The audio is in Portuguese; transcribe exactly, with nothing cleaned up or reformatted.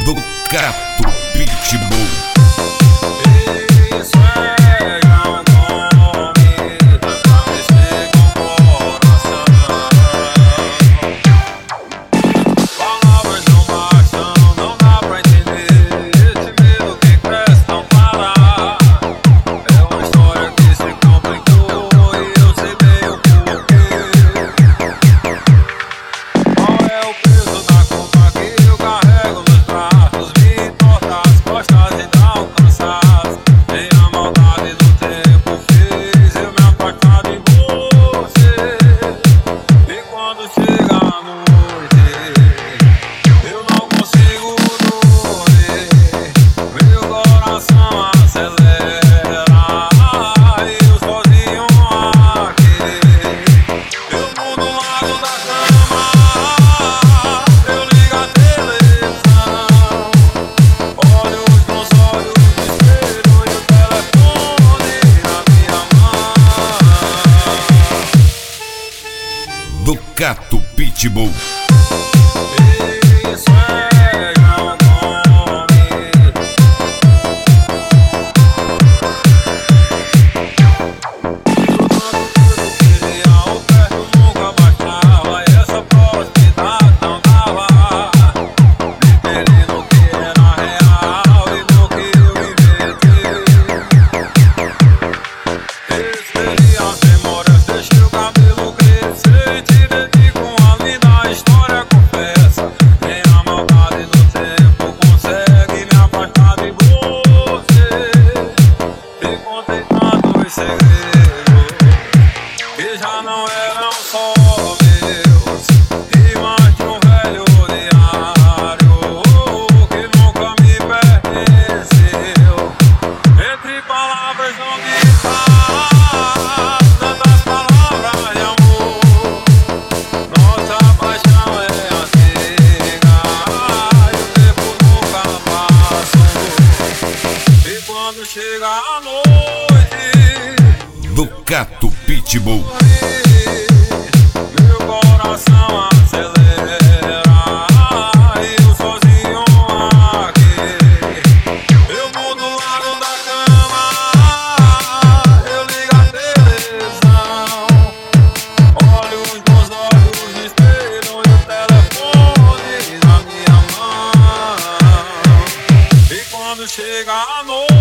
do Cato Pitbull. Isso é um nome pra mexer com o coração. Palavras não bastam, não dá pra entender. Esse medo que cresce não para. É uma história que se complicou e eu sei bem o porquê. Qual é o peso da culpa que eu carrego nos braços? Me torta as costas e dá um cansaço. Nem a maldade do tempo fez eu me afastar de você. E quando chega a noite, eu não consigo dormir. Meu coração acelera e eu sozinho aqui. Eu mudo o lado da cama, eu ligo a televisão, olho nos olhos do espelho e o telefone na minha mão. Do Cato Pitbull. Isso é um nome. Tudo que eu queria, o perto nunca baixava. E essa proximidade não dava. Me perdi no que era real e no que eu inventei. Escrevi as memórias, deixei o cabelo crescer e te dedico uma linda história, confessa. Nem a maldade do tempo consegue me afastar de você. Te contei tantos segredos que já não eram só meus, e mais de um velho diário que nunca me pertenceu. Entre palavras não ditas, tantas palavras de amor. Nossa paixão é antiga e o tempo nunca passou. E quando chega a noite, Do Cato Pitbull. meu coração acelera e eu sozinho aqui. Eu mudo o lado da cama, eu ligo a televisão, olho nos olhos do espelho e o telefone na minha mão. E quando chega a noite,